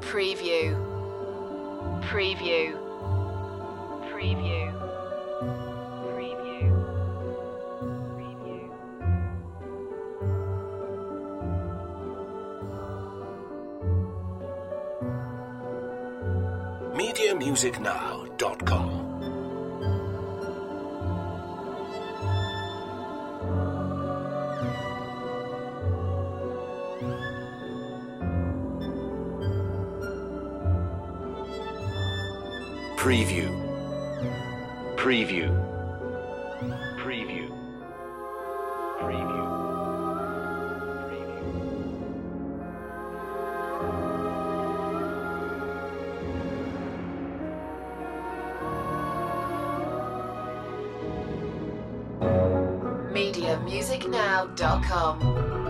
Preview. Preview. Preview. Preview. Preview. MediaMusicNow.com. Preview. Preview. Preview. Preview. MediaMusicNow.com.